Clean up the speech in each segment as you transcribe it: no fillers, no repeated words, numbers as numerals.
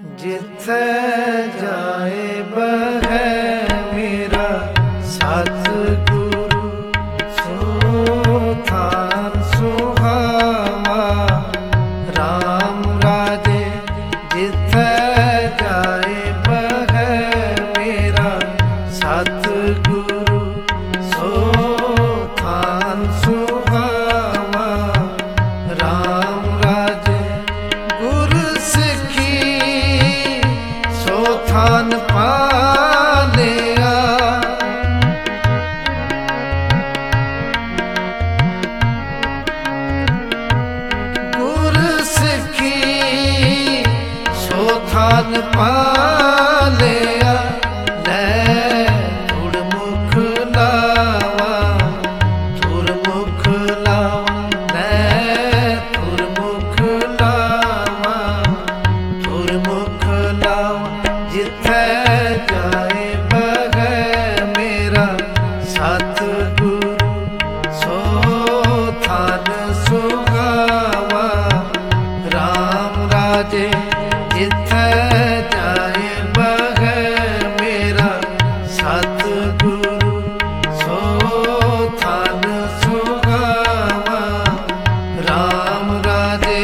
ਜਿੱਥੇ ਜਾਏ ਬਹਿ ਮੇਰਾ ਸਤਿਗੁਰੂ, ਸੋ ਥਾਨ ਸੁਹਾਵਾ ਰਾਮ ਰਾਜੇ। ਜਿੱਥੇ ਜਾਏ ਬਹਿ ਮੇਰਾ ਸਤਿਗੁਰੂ, ਸੋ ਥਾਨ ਸੁਹਾਵਾ ਰਾਮ ਰਾਜੇ। ਗੁਰ ਸਿੱਖੀ ਸੋ ਥਾਨ ਪਾਲਿਆ, ਗੁਰ ਸਿੱਖੀ ਸੋ ਥਾਨ ਪਾਲਿਆ। ਲੈ ਗੁਰਮੁਖ ਲਾਵਾ, ਗੁਰਮੁਖ ਲਾਵਾ, ਲੈ ਗੁਰਮੁਖ ਲਾਵਾ, ਗੁਰਮੁਖ ਲਾਵਾ। ਜਿੱਥੇ ਜਾਏ ਬਹਿ ਮੇਰਾ ਸਤਿਗੁਰੂ, ਸੋ ਥਾਨ ਸੁਹਾਵਾ ਰਾਮ ਰਾਜੇ। ਜਿੱਥੇ ਜਾਏ ਬਹਿ ਮੇਰਾ ਸਤਿਗੁਰੂ, ਸੋ ਥਾਨ ਸੁਹਾਵਾ ਰਾਮ ਰਾਜੇ।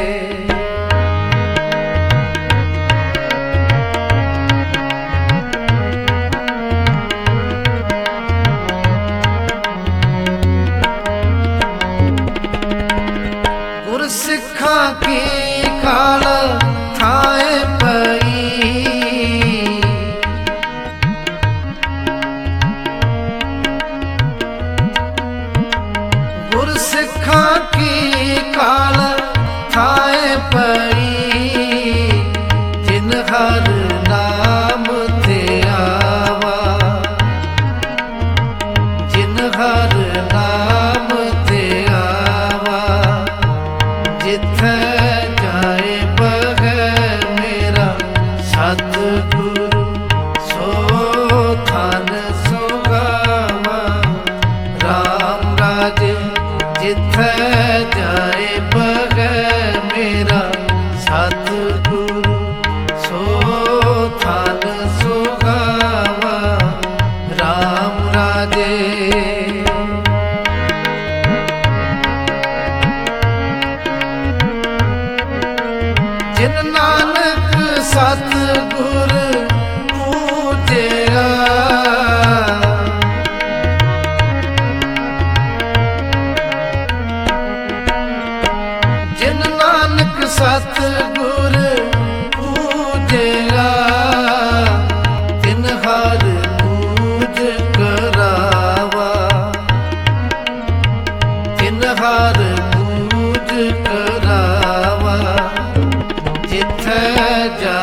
ਗੁਰ ਸਿੱਖਾਂ ਕੀ ਕਾਲ ਥਾਏ ਪਈ, ਗੁਰ ਸਿੱਖਾਂ ਕੀ ਕਾਲ ਥਾਏ ਪਈ। ਜਿਨ ਹਰ ਨਾਮ ਤੇ ਆਵਾ, ਜਿਨ ਹਰ ਨਾਮ ਤੇ ਆਵਾ। ਜਿੱਥੇ ਜਾਏ ਬਹਿ ਮੇਰਾ ਸਤਿਗੁਰੂ, ਸੋ ਥਾਨ ਸੁਹਾਵਾ ਰਾਮ ਰਾਜੇ। ਜਿੱਥੇ ਜਾਏ ਬਹਿ ਮੇਰਾ ਸਤਿਗੁਰੂ, ਸੋ ਥਾਨ ਸੁਹਾਵਾ ਰਾਮ ਰਾਜੇ। ਜਿਨ ਨਾਨਕ ਸਤਿਗੁਰ ਪੂਜਿਆ, ਜਿਨ ਨਾਨਕ ਸਤਿਗੁਰ ਪੂਜਿਆ। ਤਿਨ ਹਰ ਪੂਜ ਕਰਾਵਾ, ਤਿਨ ਹਰ ਪੂਜ ਕਰਾਵਾ। ਜਿੱਥੇ ਜਾ